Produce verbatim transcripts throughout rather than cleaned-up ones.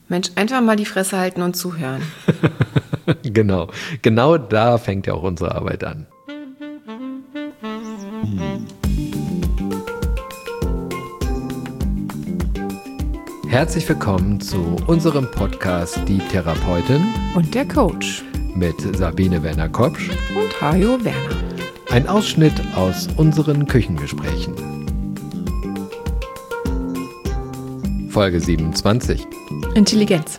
Mensch, einfach mal die Fresse halten und zuhören. Genau, genau da fängt ja auch unsere Arbeit an. Hm. Herzlich willkommen zu unserem Podcast Die Therapeutin und der Coach mit Sabine Werner-Kopsch und Hajo Werner. Ein Ausschnitt aus unseren Küchengesprächen. Folge siebenundzwanzig. Intelligenz.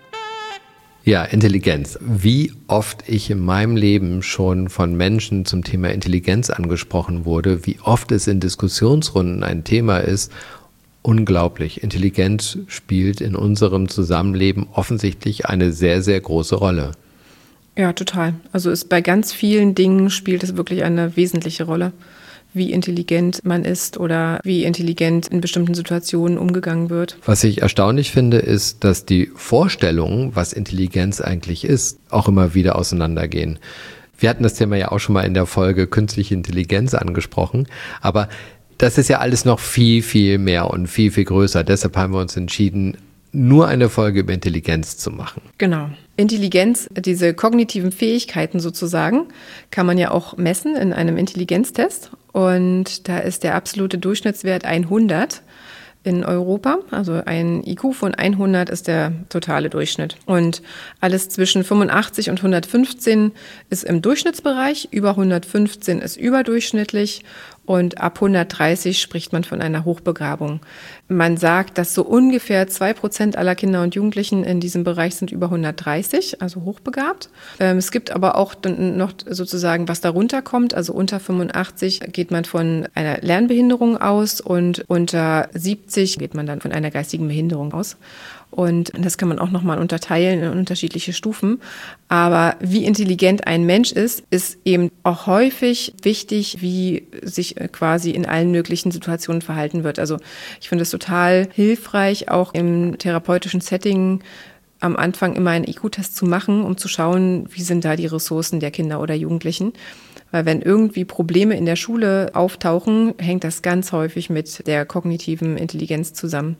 Ja, Intelligenz. Wie oft ich in meinem Leben schon von Menschen zum Thema Intelligenz angesprochen wurde, wie oft es in Diskussionsrunden ein Thema ist, unglaublich. Intelligenz spielt in unserem Zusammenleben offensichtlich eine sehr, sehr große Rolle. Ja, total. Also ist bei ganz vielen Dingen spielt es wirklich eine wesentliche Rolle, wie intelligent man ist oder wie intelligent in bestimmten Situationen umgegangen wird. Was ich erstaunlich finde, ist, dass die Vorstellungen, was Intelligenz eigentlich ist, auch immer wieder auseinandergehen. Wir hatten das Thema ja auch schon mal in der Folge Künstliche Intelligenz angesprochen, aber das ist ja alles noch viel, viel mehr und viel, viel größer. Deshalb haben wir uns entschieden, nur eine Folge über Intelligenz zu machen. Genau. Intelligenz, diese kognitiven Fähigkeiten sozusagen, kann man ja auch messen in einem Intelligenztest. Und da ist der absolute Durchschnittswert hundert in Europa. Also ein I Q von hundert ist der totale Durchschnitt. Und alles zwischen fünfundachtzig und hundertfünfzehn ist im Durchschnittsbereich. Über hundertfünfzehn ist überdurchschnittlich. Und ab hundertdreißig spricht man von einer Hochbegabung. Man sagt, dass so ungefähr zwei Prozent aller Kinder und Jugendlichen in diesem Bereich sind über hundertdreißig, also hochbegabt. Ähm, es gibt aber auch dann noch sozusagen, was darunter kommt. Also unter fünfundachtzig geht man von einer Lernbehinderung aus und unter siebzig geht man dann von einer geistigen Behinderung aus. Und das kann man auch nochmal unterteilen in unterschiedliche Stufen. Aber wie intelligent ein Mensch ist, ist eben auch häufig wichtig, wie sich quasi in allen möglichen Situationen verhalten wird. Also ich finde es total hilfreich, auch im therapeutischen Setting am Anfang immer einen I Q-Test zu machen, um zu schauen, wie sind da die Ressourcen der Kinder oder Jugendlichen. Weil wenn irgendwie Probleme in der Schule auftauchen, hängt das ganz häufig mit der kognitiven Intelligenz zusammen.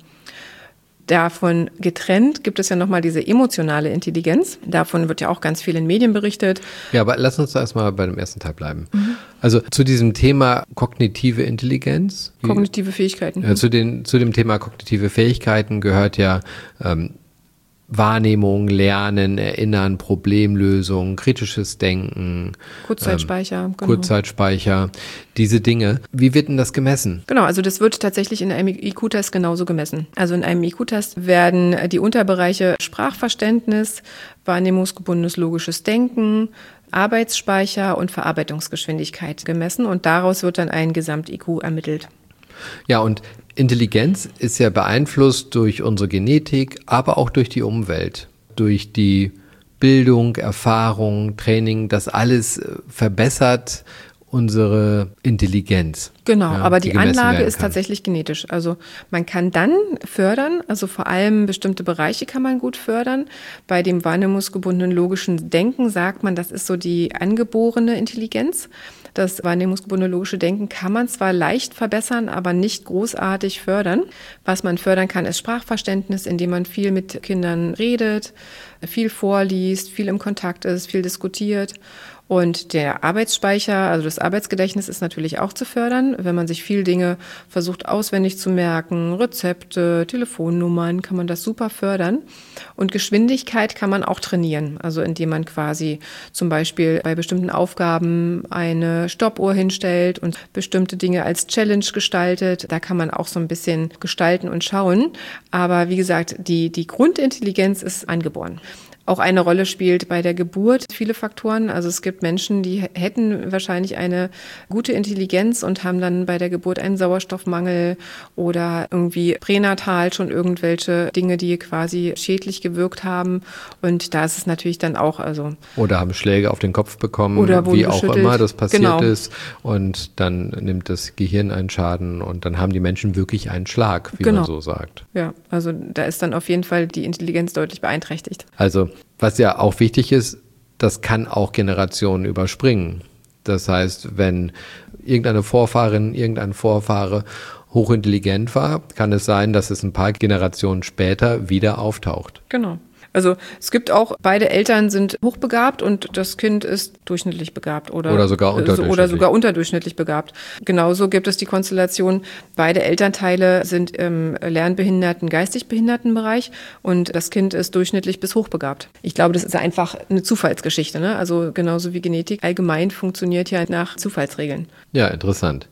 Davon getrennt gibt es ja nochmal diese emotionale Intelligenz. Davon wird ja auch ganz viel in Medien berichtet. Ja, aber lass uns da erstmal bei dem ersten Teil bleiben. Mhm. Also zu diesem Thema kognitive Intelligenz. Kognitive Fähigkeiten. Ja, zu, den, zu dem Thema kognitive Fähigkeiten gehört ja ähm, Wahrnehmung, Lernen, Erinnern, Problemlösung, kritisches Denken. Kurzzeitspeicher. Ähm, genau. Kurzzeitspeicher, diese Dinge. Wie wird denn das gemessen? Genau, also das wird tatsächlich in einem I Q-Test genauso gemessen. Also in einem I Q-Test werden die Unterbereiche Sprachverständnis, wahrnehmungsgebundenes logisches Denken, Arbeitsspeicher und Verarbeitungsgeschwindigkeit gemessen und daraus wird dann ein Gesamt-I Q ermittelt. Ja, und Intelligenz ist ja beeinflusst durch unsere Genetik, aber auch durch die Umwelt, durch die Bildung, Erfahrung, Training, das alles verbessert unsere Intelligenz. Genau, ja, aber die, die Anlage ist kann. tatsächlich genetisch. Also man kann dann fördern, also vor allem bestimmte Bereiche kann man gut fördern. Bei dem wahrnehmungsgebundenen logischen Denken sagt man, das ist so die angeborene Intelligenz. Das wahrnehmungsgebundene logische Denken kann man zwar leicht verbessern, aber nicht großartig fördern. Was man fördern kann, ist Sprachverständnis, indem man viel mit Kindern redet, viel vorliest, viel im Kontakt ist, viel diskutiert. Und der Arbeitsspeicher, also das Arbeitsgedächtnis ist natürlich auch zu fördern, wenn man sich viel Dinge versucht auswendig zu merken, Rezepte, Telefonnummern, kann man das super fördern. Und Geschwindigkeit kann man auch trainieren, also indem man quasi zum Beispiel bei bestimmten Aufgaben eine Stoppuhr hinstellt und bestimmte Dinge als Challenge gestaltet. Da kann man auch so ein bisschen gestalten und schauen. Aber wie gesagt, die, die Grundintelligenz ist angeboren. Auch eine Rolle spielt bei der Geburt viele Faktoren. Also es gibt Menschen, die hätten wahrscheinlich eine gute Intelligenz und haben dann bei der Geburt einen Sauerstoffmangel oder irgendwie pränatal schon irgendwelche Dinge, die quasi schädlich gewirkt haben. Und da ist es natürlich dann auch, also. Oder haben Schläge auf den Kopf bekommen, oder wie auch immer das passiert genau. ist. Und dann nimmt das Gehirn einen Schaden und dann haben die Menschen wirklich einen Schlag, wie genau. man so sagt. Ja, also da ist dann auf jeden Fall die Intelligenz deutlich beeinträchtigt. Also was ja auch wichtig ist, das kann auch Generationen überspringen. Das heißt, wenn irgendeine Vorfahrin, irgendein Vorfahre hochintelligent war, kann es sein, dass es ein paar Generationen später wieder auftaucht. Genau. Also es gibt auch, beide Eltern sind hochbegabt und das Kind ist durchschnittlich begabt oder, oder sogar unterdurchschnittlich. Oder sogar unterdurchschnittlich begabt. Genauso gibt es die Konstellation, beide Elternteile sind im lernbehinderten, geistig behinderten Bereich und das Kind ist durchschnittlich bis hochbegabt. Ich glaube, das ist einfach eine Zufallsgeschichte, ne? Also genauso wie Genetik allgemein funktioniert ja nach Zufallsregeln. Ja, interessant.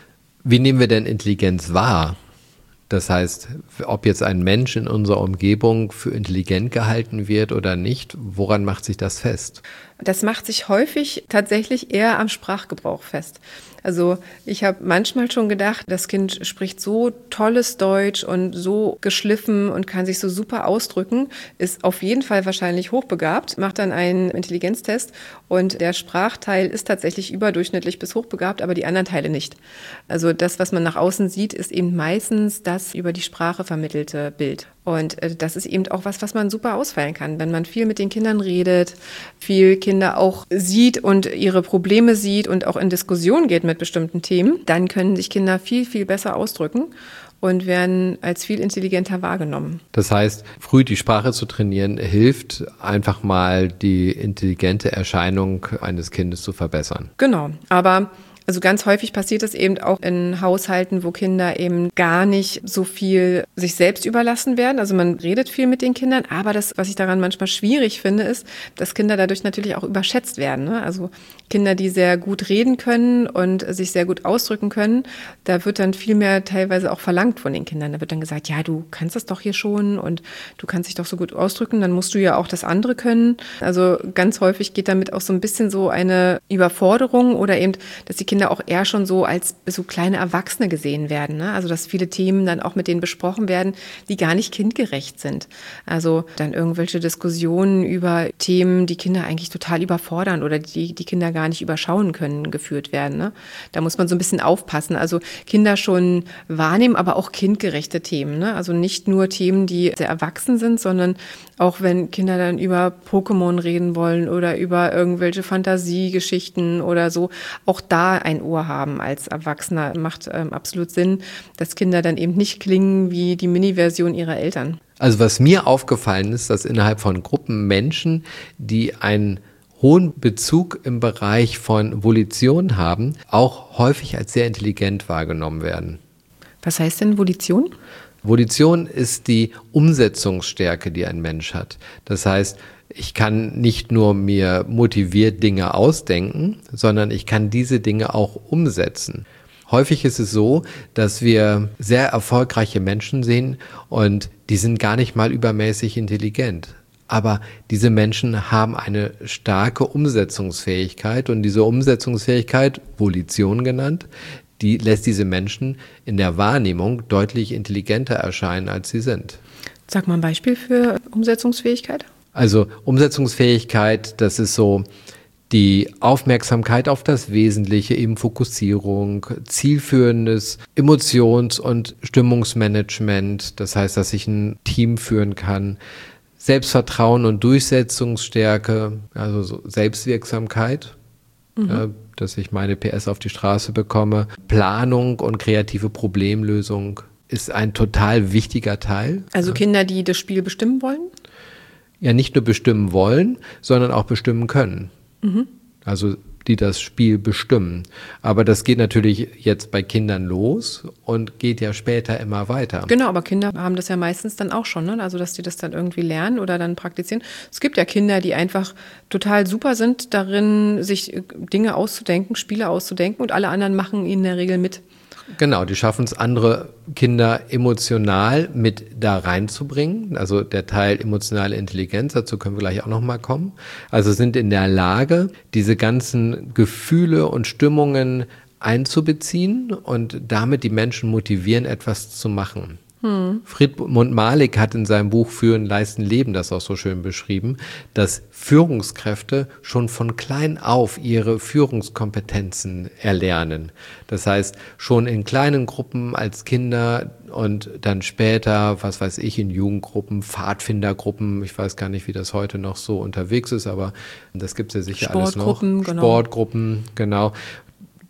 Wie nehmen wir denn Intelligenz wahr? Das heißt, ob jetzt ein Mensch in unserer Umgebung für intelligent gehalten wird oder nicht, woran macht sich das fest? Das macht sich häufig tatsächlich eher am Sprachgebrauch fest. Also ich habe manchmal schon gedacht, das Kind spricht so tolles Deutsch und so geschliffen und kann sich so super ausdrücken, ist auf jeden Fall wahrscheinlich hochbegabt, macht dann einen Intelligenztest und der Sprachteil ist tatsächlich überdurchschnittlich bis hochbegabt, aber die anderen Teile nicht. Also das, was man nach außen sieht, ist eben meistens das über die Sprache vermittelte Bild. Und das ist eben auch was, was man super ausfeilen kann, wenn man viel mit den Kindern redet, viel Kinder auch sieht und ihre Probleme sieht und auch in Diskussion geht mit bestimmten Themen, dann können sich Kinder viel, viel besser ausdrücken und werden als viel intelligenter wahrgenommen. Das heißt, früh die Sprache zu trainieren, hilft einfach mal die intelligente Erscheinung eines Kindes zu verbessern. Genau, aber also ganz häufig passiert es eben auch in Haushalten, wo Kinder eben gar nicht so viel sich selbst überlassen werden. Also man redet viel mit den Kindern, aber das, was ich daran manchmal schwierig finde, ist, dass Kinder dadurch natürlich auch überschätzt werden, ne? Also Kinder, die sehr gut reden können und sich sehr gut ausdrücken können, da wird dann viel mehr teilweise auch verlangt von den Kindern. Da wird dann gesagt, ja, du kannst das doch hier schon und du kannst dich doch so gut ausdrücken, dann musst du ja auch das andere können. Also ganz häufig geht damit auch so ein bisschen so eine Überforderung oder eben, dass die Kinder auch eher schon so als so kleine Erwachsene gesehen werden, ne? Also dass viele Themen dann auch mit denen besprochen werden, die gar nicht kindgerecht sind. Also dann irgendwelche Diskussionen über Themen, die Kinder eigentlich total überfordern oder die die Kinder gar nicht überschauen können, geführt werden, ne? Da muss man so ein bisschen aufpassen. Also Kinder schon wahrnehmen, aber auch kindgerechte Themen, ne? Also nicht nur Themen, die sehr erwachsen sind, sondern auch wenn Kinder dann über Pokémon reden wollen oder über irgendwelche Fantasiegeschichten oder so, auch da ein Ohr haben als Erwachsener macht ähm, absolut Sinn, dass Kinder dann eben nicht klingen wie die Mini-Version ihrer Eltern. Also was mir aufgefallen ist, dass innerhalb von Gruppen Menschen, die einen hohen Bezug im Bereich von Volition haben, auch häufig als sehr intelligent wahrgenommen werden. Was heißt denn Volition? Volition ist die Umsetzungsstärke, die ein Mensch hat. Das heißt, ich kann nicht nur mir motiviert Dinge ausdenken, sondern ich kann diese Dinge auch umsetzen. Häufig ist es so, dass wir sehr erfolgreiche Menschen sehen und die sind gar nicht mal übermäßig intelligent. Aber diese Menschen haben eine starke Umsetzungsfähigkeit und diese Umsetzungsfähigkeit, Volition genannt, die lässt diese Menschen in der Wahrnehmung deutlich intelligenter erscheinen, als sie sind. Sag mal ein Beispiel für Umsetzungsfähigkeit. Also Umsetzungsfähigkeit, das ist so die Aufmerksamkeit auf das Wesentliche, eben Fokussierung, zielführendes Emotions- und Stimmungsmanagement, das heißt, dass ich ein Team führen kann, Selbstvertrauen und Durchsetzungsstärke, also so Selbstwirksamkeit, mhm. äh, dass ich meine P S auf die Straße bekomme. Planung und kreative Problemlösung ist ein total wichtiger Teil. Also Kinder, die das Spiel bestimmen wollen? Ja, nicht nur bestimmen wollen, sondern auch bestimmen können. Mhm. Also die das Spiel bestimmen. Aber das geht natürlich jetzt bei Kindern los und geht ja später immer weiter. Genau, aber Kinder haben das ja meistens dann auch schon, ne? Also dass die das dann irgendwie lernen oder dann praktizieren. Es gibt ja Kinder, die einfach total super sind darin, sich Dinge auszudenken, Spiele auszudenken und alle anderen machen ihnen in der Regel mit. Genau, die schaffen es, andere Kinder emotional mit da reinzubringen. Also der Teil emotionale Intelligenz, dazu können wir gleich auch nochmal kommen. Also sind in der Lage, diese ganzen Gefühle und Stimmungen einzubeziehen und damit die Menschen motivieren, etwas zu machen. Hm. Friedmund Malik hat in seinem Buch Führen, Leisten, Leben das auch so schön beschrieben, dass Führungskräfte schon von klein auf ihre Führungskompetenzen erlernen. Das heißt, schon in kleinen Gruppen als Kinder und dann später, was weiß ich, in Jugendgruppen, Pfadfindergruppen, ich weiß gar nicht, wie das heute noch so unterwegs ist, aber das gibt es ja sicher alles noch. Sportgruppen, genau. Sportgruppen, genau.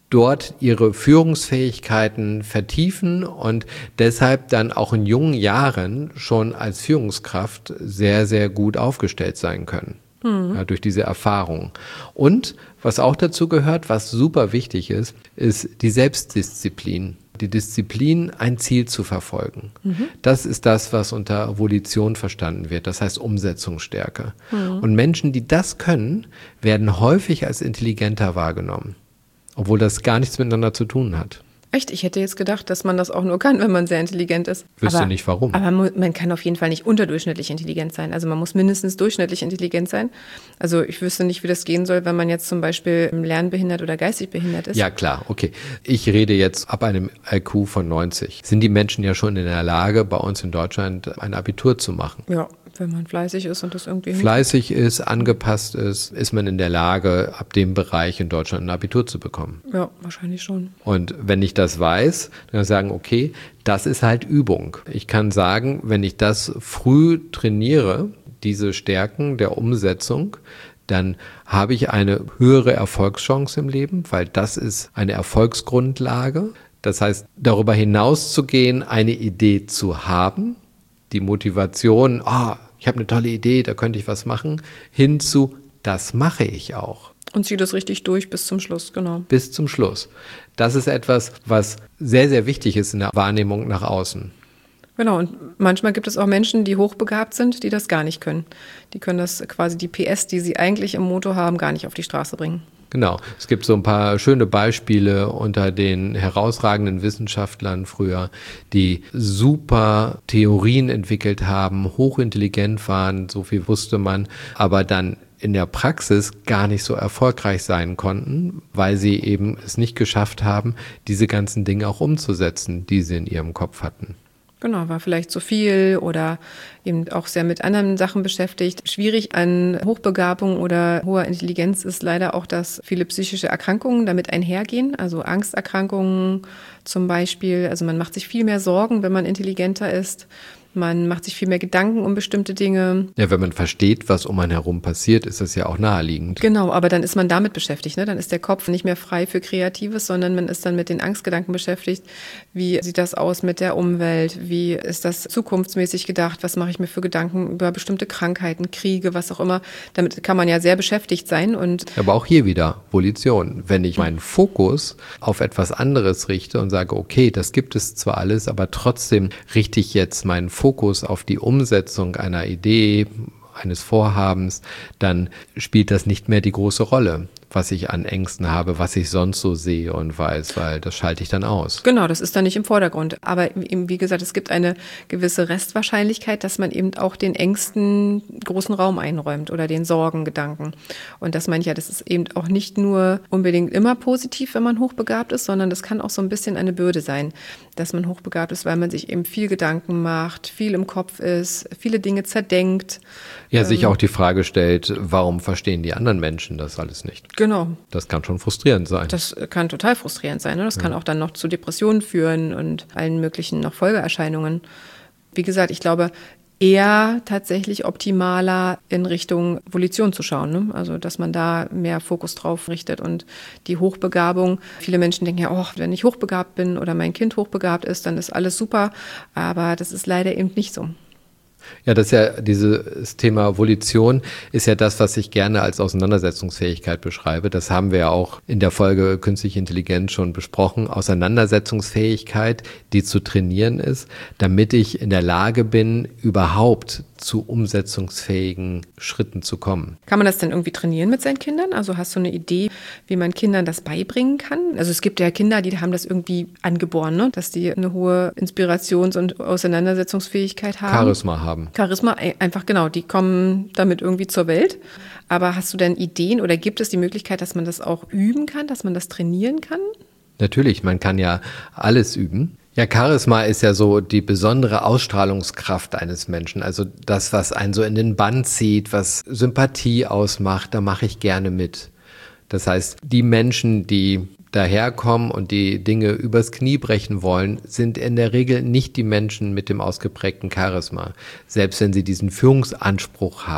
dort ihre Führungsfähigkeiten vertiefen und deshalb dann auch in jungen Jahren schon als Führungskraft sehr, sehr gut aufgestellt sein können. Mhm. Ja, durch diese Erfahrung. Und was auch dazu gehört, was super wichtig ist, ist die Selbstdisziplin. Die Disziplin, ein Ziel zu verfolgen. Mhm. Das ist das, was unter Volition verstanden wird. Das heißt Umsetzungsstärke. Mhm. Und Menschen, die das können, werden häufig als intelligenter wahrgenommen. Obwohl das gar nichts miteinander zu tun hat. Echt? Ich hätte jetzt gedacht, dass man das auch nur kann, wenn man sehr intelligent ist. Wüsste nicht warum. Aber man kann auf jeden Fall nicht unterdurchschnittlich intelligent sein. Also man muss mindestens durchschnittlich intelligent sein. Also ich wüsste nicht, wie das gehen soll, wenn man jetzt zum Beispiel lernbehindert oder geistig behindert ist. Ja klar, okay. Ich rede jetzt ab einem I Q von neunzig. Sind die Menschen ja schon in der Lage, bei uns in Deutschland ein Abitur zu machen? Ja. Wenn man fleißig ist und das irgendwie fleißig ist, angepasst ist, ist man in der Lage, ab dem Bereich in Deutschland ein Abitur zu bekommen. Ja, wahrscheinlich schon. Und wenn ich das weiß, dann kann ich sagen, okay, das ist halt Übung. Ich kann sagen, wenn ich das früh trainiere, diese Stärken der Umsetzung, dann habe ich eine höhere Erfolgschance im Leben, weil das ist eine Erfolgsgrundlage. Das heißt, darüber hinaus zu gehen, eine Idee zu haben, die Motivation, ah, oh, ich habe eine tolle Idee, da könnte ich was machen, hin zu, das mache ich auch. Und ziehe das richtig durch bis zum Schluss, genau. Bis zum Schluss. Das ist etwas, was sehr, sehr wichtig ist in der Wahrnehmung nach außen. Genau, und manchmal gibt es auch Menschen, die hochbegabt sind, die das gar nicht können. Die können das quasi die P S, die sie eigentlich im Motor haben, gar nicht auf die Straße bringen. Genau, es gibt so ein paar schöne Beispiele unter den herausragenden Wissenschaftlern früher, die super Theorien entwickelt haben, hochintelligent waren, so viel wusste man, aber dann in der Praxis gar nicht so erfolgreich sein konnten, weil sie eben es nicht geschafft haben, diese ganzen Dinge auch umzusetzen, die sie in ihrem Kopf hatten. Genau, war vielleicht zu viel oder eben auch sehr mit anderen Sachen beschäftigt. Schwierig an Hochbegabung oder hoher Intelligenz ist leider auch, dass viele psychische Erkrankungen damit einhergehen, also Angsterkrankungen zum Beispiel. Also man macht sich viel mehr Sorgen, wenn man intelligenter ist. Man macht sich viel mehr Gedanken um bestimmte Dinge. Ja, wenn man versteht, was um einen herum passiert, ist das ja auch naheliegend. Genau, aber dann ist man damit beschäftigt, ne? Dann ist der Kopf nicht mehr frei für Kreatives, sondern man ist dann mit den Angstgedanken beschäftigt. Wie sieht das aus mit der Umwelt? Wie ist das zukunftsmäßig gedacht? Was mache ich mir für Gedanken über bestimmte Krankheiten, Kriege, was auch immer? Damit kann man ja sehr beschäftigt sein. Und aber auch hier wieder Volition. Wenn ich meinen Fokus auf etwas anderes richte und sage, okay, das gibt es zwar alles, aber trotzdem richte ich jetzt meinen Fokus auf die Umsetzung einer Idee, eines Vorhabens, dann spielt das nicht mehr die große Rolle, was ich an Ängsten habe, was ich sonst so sehe und weiß, weil das schalte ich dann aus. Genau, das ist dann nicht im Vordergrund. Aber eben, wie gesagt, es gibt eine gewisse Restwahrscheinlichkeit, dass man eben auch den Ängsten großen Raum einräumt oder den Sorgengedanken. Und das meine ich ja, das ist eben auch nicht nur unbedingt immer positiv, wenn man hochbegabt ist, sondern das kann auch so ein bisschen eine Bürde sein, dass man hochbegabt ist, weil man sich eben viel Gedanken macht, viel im Kopf ist, viele Dinge zerdenkt. Ja, sich auch die Frage stellt, warum verstehen die anderen Menschen das alles nicht? Genau. Das kann schon frustrierend sein. Das kann total frustrierend sein. Ne? Das ja. kann auch dann noch zu Depressionen führen und allen möglichen noch Folgeerscheinungen. Wie gesagt, ich glaube, eher tatsächlich optimaler in Richtung Volition zu schauen. Ne? Also, dass man da mehr Fokus drauf richtet und die Hochbegabung. Viele Menschen denken ja, oh, wenn ich hochbegabt bin oder mein Kind hochbegabt ist, dann ist alles super. Aber das ist leider eben nicht so. Ja, das ist ja dieses Thema Volition ist ja das, was ich gerne als Auseinandersetzungsfähigkeit beschreibe. Das haben wir ja auch in der Folge Künstliche Intelligenz schon besprochen. Auseinandersetzungsfähigkeit, die zu trainieren ist, damit ich in der Lage bin, überhaupt zu umsetzungsfähigen Schritten zu kommen. Kann man das denn irgendwie trainieren mit seinen Kindern? Also hast du eine Idee, wie man Kindern das beibringen kann? Also es gibt ja Kinder, die haben das irgendwie angeboren, ne? Dass die eine hohe Inspirations- und Auseinandersetzungsfähigkeit haben. Charisma haben. Charisma, einfach genau, die kommen damit irgendwie zur Welt. Aber hast du denn Ideen oder gibt es die Möglichkeit, dass man das auch üben kann, dass man das trainieren kann? Natürlich, man kann ja alles üben. Ja, Charisma ist ja so die besondere Ausstrahlungskraft eines Menschen. Also das, was einen so in den Bann zieht, was Sympathie ausmacht, da mache ich gerne mit. Das heißt, die Menschen, die daherkommen und die Dinge übers Knie brechen wollen, sind in der Regel nicht die Menschen mit dem ausgeprägten Charisma. Selbst wenn sie diesen Führungsanspruch haben.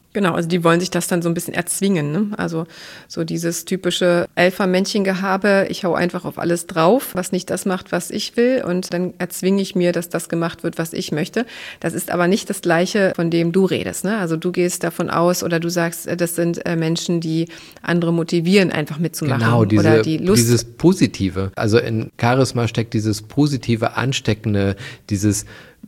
Genau, also die wollen sich das dann so ein bisschen erzwingen, ne? Also so dieses typische Alpha-Männchen-Gehabe, ich hau einfach auf alles drauf, was nicht das macht, was ich will, und dann erzwinge ich mir, dass das gemacht wird, was ich möchte. Das ist aber nicht das Gleiche, von dem du redest, ne? Also du gehst davon aus oder du sagst, das sind Menschen, die andere motivieren, einfach mitzumachen. Genau, diese, oder die Lust. Dieses Positive. Also in Charisma steckt dieses positive, ansteckende, dieses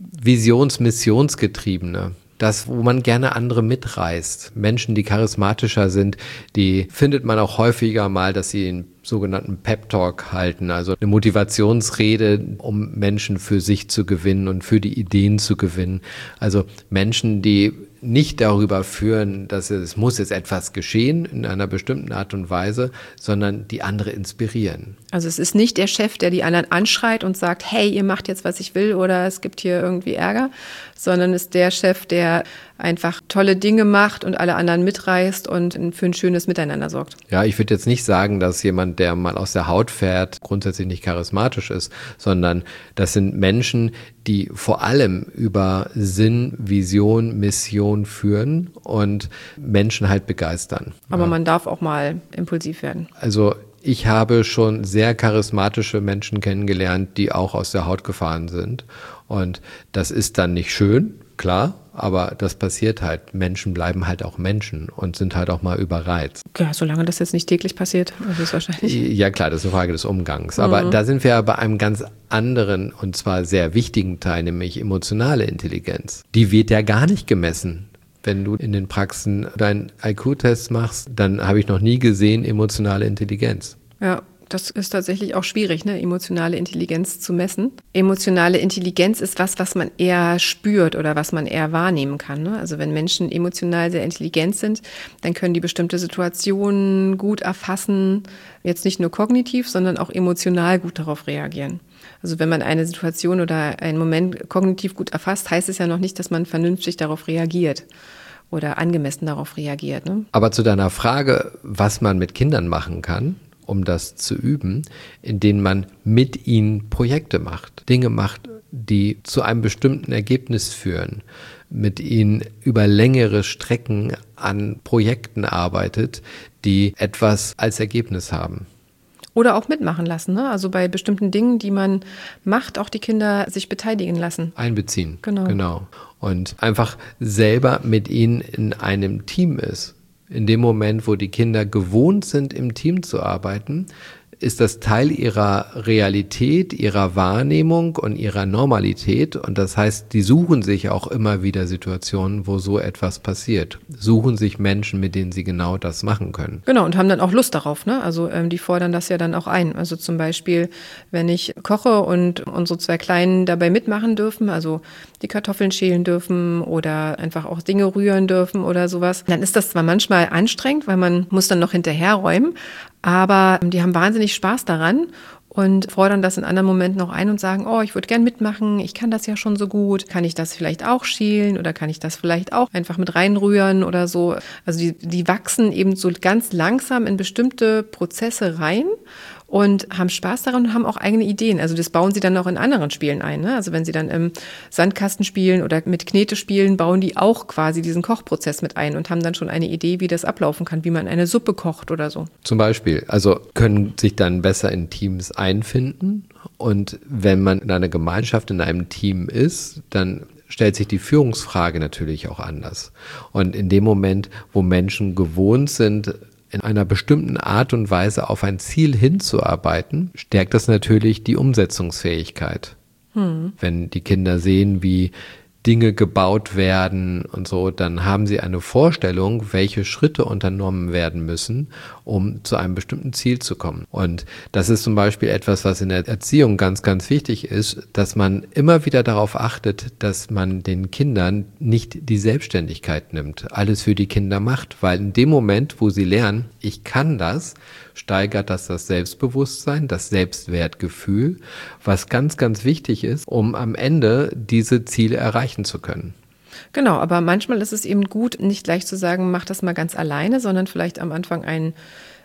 Visions-Missionsgetriebene. Das, wo man gerne andere mitreißt. Menschen, die charismatischer sind, die findet man auch häufiger mal, dass sie einen sogenannten Pep-Talk halten, also eine Motivationsrede, um Menschen für sich zu gewinnen und für die Ideen zu gewinnen. Also Menschen, die nicht darüber führen, dass es muss jetzt etwas geschehen in einer bestimmten Art und Weise, sondern die andere inspirieren. Also es ist nicht der Chef, der die anderen anschreit und sagt, hey, ihr macht jetzt, was ich will, oder es gibt hier irgendwie Ärger, sondern ist der Chef, der einfach tolle Dinge macht und alle anderen mitreißt und für ein schönes Miteinander sorgt. Ja, ich würde jetzt nicht sagen, dass jemand, der mal aus der Haut fährt, grundsätzlich nicht charismatisch ist, sondern das sind Menschen, die vor allem über Sinn, Vision, Mission führen und Menschen halt begeistern. Aber ja. Man darf auch mal impulsiv werden. Also ich habe schon sehr charismatische Menschen kennengelernt, die auch aus der Haut gefahren sind. Und das ist dann nicht schön, klar, aber das passiert halt. Menschen bleiben halt auch Menschen und sind halt auch mal überreizt. Ja, solange das jetzt nicht täglich passiert, also ist wahrscheinlich. Ja klar, das ist eine Frage des Umgangs. Aber mhm. da sind wir bei einem ganz anderen und zwar sehr wichtigen Teil, nämlich emotionale Intelligenz. Die wird ja gar nicht gemessen. Wenn du in den Praxen deinen I Q-Test machst, dann habe ich noch nie gesehen emotionale Intelligenz. Ja, das ist tatsächlich auch schwierig, ne, emotionale Intelligenz zu messen. Emotionale Intelligenz ist was, was man eher spürt oder was man eher wahrnehmen kann, ne? Also wenn Menschen emotional sehr intelligent sind, dann können die bestimmte Situationen gut erfassen, jetzt nicht nur kognitiv, sondern auch emotional gut darauf reagieren. Also wenn man eine Situation oder einen Moment kognitiv gut erfasst, heißt es ja noch nicht, dass man vernünftig darauf reagiert oder angemessen darauf reagiert, ne? Aber zu deiner Frage, was man mit Kindern machen kann, um das zu üben, in denen man mit ihnen Projekte macht, Dinge macht, die zu einem bestimmten Ergebnis führen, mit ihnen über längere Strecken an Projekten arbeitet, die etwas als Ergebnis haben. Oder auch mitmachen lassen, ne? Also bei bestimmten Dingen, die man macht, auch die Kinder sich beteiligen lassen. Einbeziehen, genau. genau. Und einfach selber mit ihnen in einem Team ist. In dem Moment, wo die Kinder gewohnt sind, im Team zu arbeiten, ist das Teil ihrer Realität, ihrer Wahrnehmung und ihrer Normalität. Und das heißt, die suchen sich auch immer wieder Situationen, wo so etwas passiert. Suchen sich Menschen, mit denen sie genau das machen können. Genau, und haben dann auch Lust darauf, ne? Also ähm, die fordern das ja dann auch ein. Also zum Beispiel, wenn ich koche und unsere zwei Kleinen dabei mitmachen dürfen, also die Kartoffeln schälen dürfen oder einfach auch Dinge rühren dürfen oder sowas, dann ist das zwar manchmal anstrengend, weil man muss dann noch hinterherräumen, aber die haben wahnsinnig Spaß daran und fordern das in anderen Momenten auch ein und sagen, oh, ich würde gern mitmachen, ich kann das ja schon so gut, kann ich das vielleicht auch schälen oder kann ich das vielleicht auch einfach mit reinrühren oder so. Also die, die wachsen eben so ganz langsam in bestimmte Prozesse rein und haben Spaß daran und haben auch eigene Ideen. Also das bauen sie dann auch in anderen Spielen ein, ne? Also wenn sie dann im Sandkasten spielen oder mit Knete spielen, bauen die auch quasi diesen Kochprozess mit ein und haben dann schon eine Idee, wie das ablaufen kann, wie man eine Suppe kocht oder so. Zum Beispiel, also können sich dann besser in Teams einfinden und wenn man in einer Gemeinschaft, in einem Team ist, dann stellt sich die Führungsfrage natürlich auch anders. Und in dem Moment, wo Menschen gewohnt sind, in einer bestimmten Art und Weise auf ein Ziel hinzuarbeiten, stärkt das natürlich die Umsetzungsfähigkeit. Hm. Wenn die Kinder sehen, wie Dinge gebaut werden und so, dann haben sie eine Vorstellung, welche Schritte unternommen werden müssen, um zu einem bestimmten Ziel zu kommen. Und das ist zum Beispiel etwas, was in der Erziehung ganz, ganz wichtig ist, dass man immer wieder darauf achtet, dass man den Kindern nicht die Selbstständigkeit nimmt, alles für die Kinder macht, weil in dem Moment, wo sie lernen, ich kann das, steigert das das Selbstbewusstsein, das Selbstwertgefühl, was ganz, ganz wichtig ist, um am Ende diese Ziele erreichen zu können. Genau, aber manchmal ist es eben gut, nicht gleich zu sagen, mach das mal ganz alleine, sondern vielleicht am Anfang ein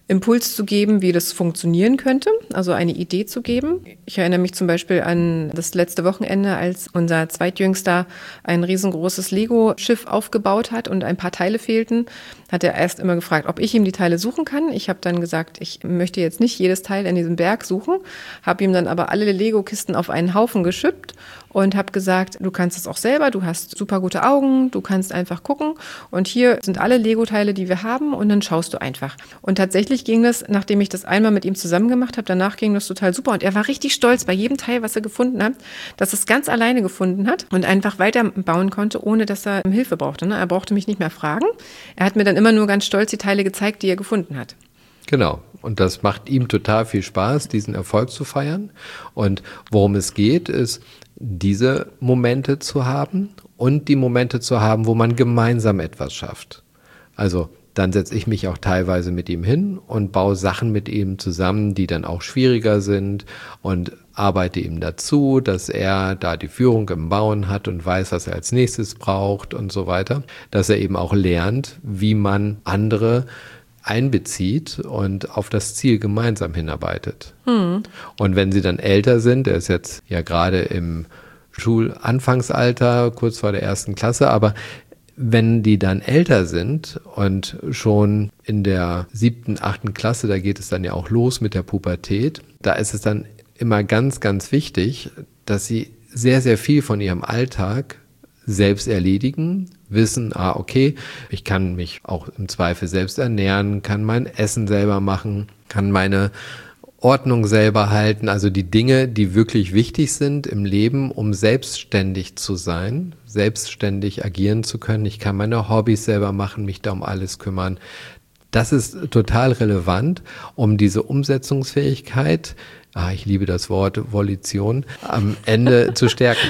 Impuls zu geben, wie das funktionieren könnte, also eine Idee zu geben. Ich erinnere mich zum Beispiel an das letzte Wochenende, als unser Zweitjüngster ein riesengroßes Lego-Schiff aufgebaut hat und ein paar Teile fehlten, hat er erst immer gefragt, ob ich ihm die Teile suchen kann. Ich habe dann gesagt, ich möchte jetzt nicht jedes Teil in diesem Berg suchen, habe ihm dann aber alle Lego-Kisten auf einen Haufen geschippt und habe gesagt, du kannst es auch selber, du hast super gute Augen, du kannst einfach gucken und hier sind alle Lego-Teile, die wir haben und dann schaust du einfach. Und tatsächlich ging das, nachdem ich das einmal mit ihm zusammen gemacht habe, danach ging das total super und er war richtig stolz bei jedem Teil, was er gefunden hat, dass er es ganz alleine gefunden hat und einfach weiterbauen konnte, ohne dass er Hilfe brauchte. Er brauchte mich nicht mehr fragen. Er hat mir dann immer nur ganz stolz die Teile gezeigt, die er gefunden hat. Genau. Und das macht ihm total viel Spaß, diesen Erfolg zu feiern. Und worum es geht, ist, diese Momente zu haben und die Momente zu haben, wo man gemeinsam etwas schafft. Also dann setze ich mich auch teilweise mit ihm hin und baue Sachen mit ihm zusammen, die dann auch schwieriger sind und arbeite ihm dazu, dass er da die Führung im Bauen hat und weiß, was er als nächstes braucht und so weiter. Dass er eben auch lernt, wie man andere einbezieht und auf das Ziel gemeinsam hinarbeitet. Hm. Und wenn sie dann älter sind, er ist jetzt ja gerade im Schulanfangsalter, kurz vor der ersten Klasse, aber wenn die dann älter sind und schon in der siebten, achten Klasse, da geht es dann ja auch los mit der Pubertät, da ist es dann immer ganz, ganz wichtig, dass sie sehr, sehr viel von ihrem Alltag selbst erledigen, wissen, ah, okay, ich kann mich auch im Zweifel selbst ernähren, kann mein Essen selber machen, kann meine Ordnung selber halten, also die Dinge, die wirklich wichtig sind im Leben, um selbstständig zu sein, selbstständig agieren zu können. Ich kann meine Hobbys selber machen, mich da um alles kümmern. Das ist total relevant, um diese Umsetzungsfähigkeit, ah, ich liebe das Wort Volition, am Ende zu stärken.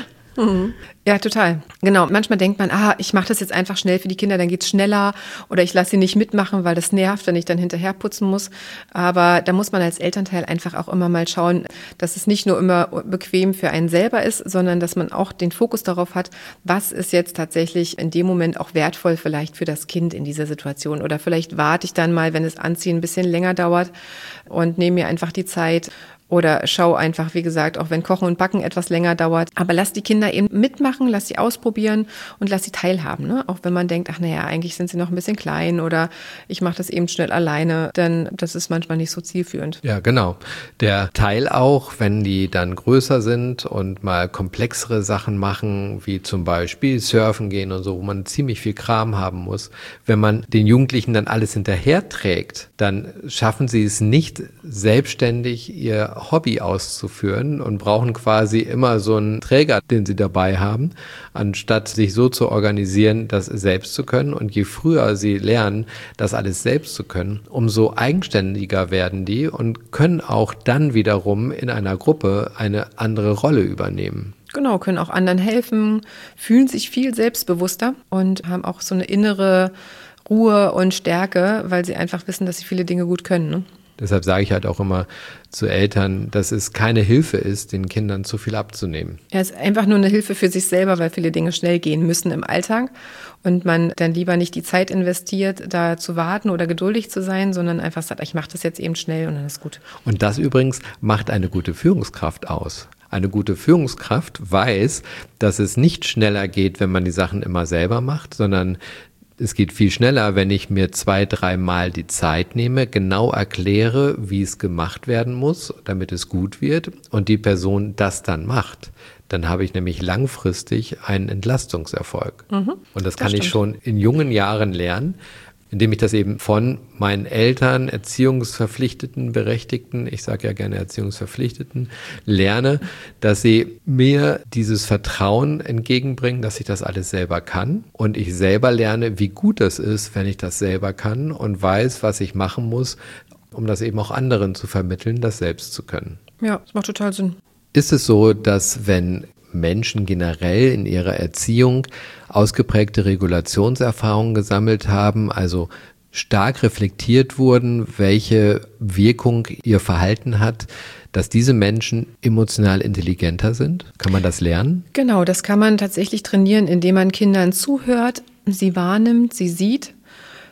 Ja, total. Genau. Manchmal denkt man, ah, ich mache das jetzt einfach schnell für die Kinder, dann geht's schneller oder ich lasse sie nicht mitmachen, weil das nervt, wenn ich dann hinterher putzen muss. Aber da muss man als Elternteil einfach auch immer mal schauen, dass es nicht nur immer bequem für einen selber ist, sondern dass man auch den Fokus darauf hat, was ist jetzt tatsächlich in dem Moment auch wertvoll vielleicht für das Kind in dieser Situation. Oder vielleicht warte ich dann mal, wenn das Anziehen ein bisschen länger dauert und nehme mir einfach die Zeit. Oder schau einfach, wie gesagt, auch wenn Kochen und Backen etwas länger dauert. Aber lass die Kinder eben mitmachen, lass sie ausprobieren und lass sie teilhaben. Ne? Auch wenn man denkt, ach naja, eigentlich sind sie noch ein bisschen klein oder ich mache das eben schnell alleine, denn das ist manchmal nicht so zielführend. Ja, genau. Der Teil auch, wenn die dann größer sind und mal komplexere Sachen machen, wie zum Beispiel surfen gehen und so, wo man ziemlich viel Kram haben muss. Wenn man den Jugendlichen dann alles hinterher trägt, dann schaffen sie es nicht selbstständig, ihr Hobby auszuführen und brauchen quasi immer so einen Träger, den sie dabei haben, anstatt sich so zu organisieren, das selbst zu können. Und je früher sie lernen, das alles selbst zu können, umso eigenständiger werden die und können auch dann wiederum in einer Gruppe eine andere Rolle übernehmen. Genau, können auch anderen helfen, fühlen sich viel selbstbewusster und haben auch so eine innere Ruhe und Stärke, weil sie einfach wissen, dass sie viele Dinge gut können, ne? Deshalb sage ich halt auch immer zu Eltern, dass es keine Hilfe ist, den Kindern zu viel abzunehmen. Ja, es ist einfach nur eine Hilfe für sich selber, weil viele Dinge schnell gehen müssen im Alltag und man dann lieber nicht die Zeit investiert, da zu warten oder geduldig zu sein, sondern einfach sagt, ich mache das jetzt eben schnell und dann ist gut. Und das übrigens macht eine gute Führungskraft aus. Eine gute Führungskraft weiß, dass es nicht schneller geht, wenn man die Sachen immer selber macht, sondern es geht viel schneller, wenn ich mir zwei, dreimal die Zeit nehme, genau erkläre, wie es gemacht werden muss, damit es gut wird und die Person das dann macht. Dann habe ich nämlich langfristig einen Entlastungserfolg. Mhm, und das kann das ich schon in jungen Jahren lernen, indem ich das eben von meinen Eltern, Erziehungsverpflichteten, Berechtigten, ich sage ja gerne Erziehungsverpflichteten, lerne, dass sie mir dieses Vertrauen entgegenbringen, dass ich das alles selber kann. Und ich selber lerne, wie gut das ist, wenn ich das selber kann und weiß, was ich machen muss, um das eben auch anderen zu vermitteln, das selbst zu können. Ja, das macht total Sinn. Ist es so, dass wenn Menschen generell in ihrer Erziehung ausgeprägte Regulationserfahrungen gesammelt haben, also stark reflektiert wurden, welche Wirkung ihr Verhalten hat, dass diese Menschen emotional intelligenter sind? Kann man das lernen? Genau, das kann man tatsächlich trainieren, indem man Kindern zuhört, sie wahrnimmt, sie sieht,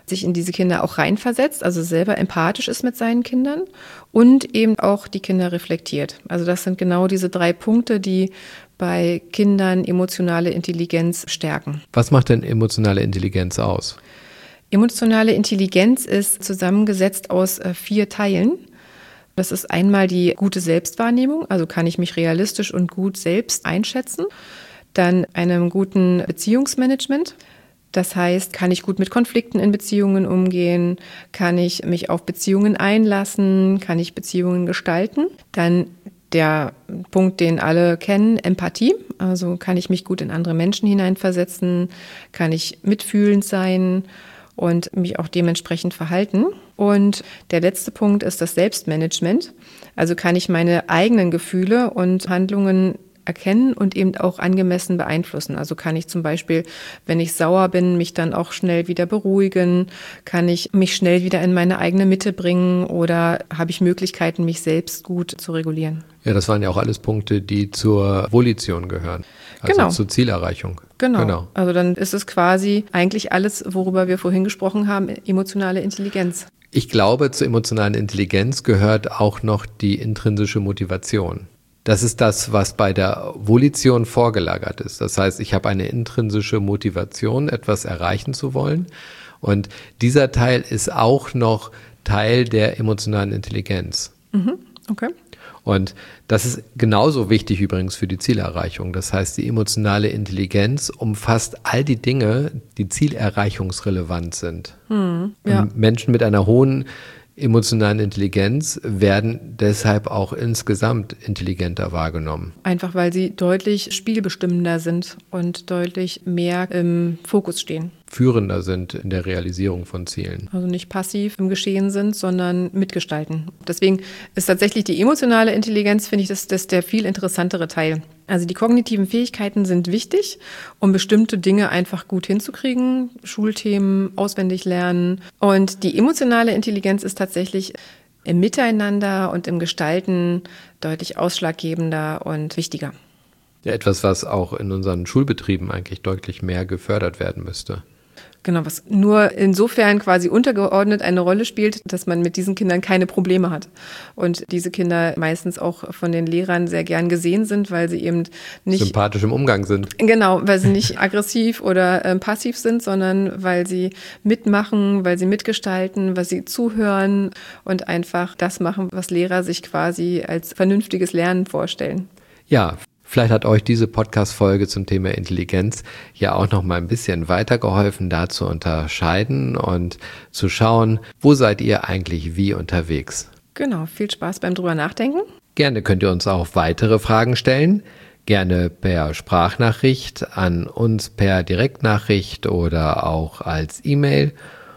sich in diese Kinder auch reinversetzt, also selber empathisch ist mit seinen Kindern und eben auch die Kinder reflektiert. Also das sind genau diese drei Punkte, die bei Kindern emotionale Intelligenz stärken. Was macht denn emotionale Intelligenz aus? Emotionale Intelligenz ist zusammengesetzt aus äh, vier Teilen. Das ist einmal die gute Selbstwahrnehmung, also kann ich mich realistisch und gut selbst einschätzen. Dann einem guten Beziehungsmanagement. Das heißt, kann ich gut mit Konflikten in Beziehungen umgehen? Kann ich mich auf Beziehungen einlassen? Kann ich Beziehungen gestalten? Dann der Punkt, den alle kennen, Empathie. Also kann ich mich gut in andere Menschen hineinversetzen? Kann ich mitfühlend sein und mich auch dementsprechend verhalten? Und der letzte Punkt ist das Selbstmanagement. Also kann ich meine eigenen Gefühle und Handlungen erkennen und eben auch angemessen beeinflussen. Also kann ich zum Beispiel, wenn ich sauer bin, mich dann auch schnell wieder beruhigen, kann ich mich schnell wieder in meine eigene Mitte bringen oder habe ich Möglichkeiten, mich selbst gut zu regulieren. Ja, das waren ja auch alles Punkte, die zur Volition gehören, also genau. zur Zielerreichung. Genau. genau. Also dann ist es quasi eigentlich alles, worüber wir vorhin gesprochen haben, emotionale Intelligenz. Ich glaube, zur emotionalen Intelligenz gehört auch noch die intrinsische Motivation. Das ist das, was bei der Volition vorgelagert ist. Das heißt, ich habe eine intrinsische Motivation, etwas erreichen zu wollen. Und dieser Teil ist auch noch Teil der emotionalen Intelligenz. Mhm. Okay. Und das ist genauso wichtig übrigens für die Zielerreichung. Das heißt, die emotionale Intelligenz umfasst all die Dinge, die zielerreichungsrelevant sind. Mhm. Ja. Und Menschen mit einer hohen emotionalen Intelligenz werden deshalb auch insgesamt intelligenter wahrgenommen. Einfach weil sie deutlich spielbestimmender sind und deutlich mehr im Fokus stehen. Führender sind in der Realisierung von Zielen. Also nicht passiv im Geschehen sind, sondern mitgestalten. Deswegen ist tatsächlich die emotionale Intelligenz, finde ich, das, das der viel interessantere Teil. Also die kognitiven Fähigkeiten sind wichtig, um bestimmte Dinge einfach gut hinzukriegen, Schulthemen auswendig lernen. Und die emotionale Intelligenz ist tatsächlich im Miteinander und im Gestalten deutlich ausschlaggebender und wichtiger. Ja, etwas, was auch in unseren Schulbetrieben eigentlich deutlich mehr gefördert werden müsste. Genau, was nur insofern quasi untergeordnet eine Rolle spielt, dass man mit diesen Kindern keine Probleme hat. Und diese Kinder meistens auch von den Lehrern sehr gern gesehen sind, weil sie eben nicht sympathisch im Umgang sind. Genau, weil sie nicht aggressiv oder äh, passiv sind, sondern weil sie mitmachen, weil sie mitgestalten, weil sie zuhören und einfach das machen, was Lehrer sich quasi als vernünftiges Lernen vorstellen. Ja, vielleicht hat euch diese Podcast-Folge zum Thema Intelligenz ja auch noch mal ein bisschen weitergeholfen, da zu unterscheiden und zu schauen, wo seid ihr eigentlich wie unterwegs. Genau, viel Spaß beim drüber nachdenken. Gerne könnt ihr uns auch weitere Fragen stellen, gerne per Sprachnachricht an uns per Direktnachricht oder auch als E-Mail.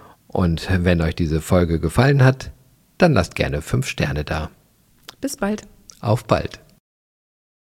Und wenn euch diese Folge gefallen hat, dann lasst gerne fünf Sterne da. Bis bald. Auf bald.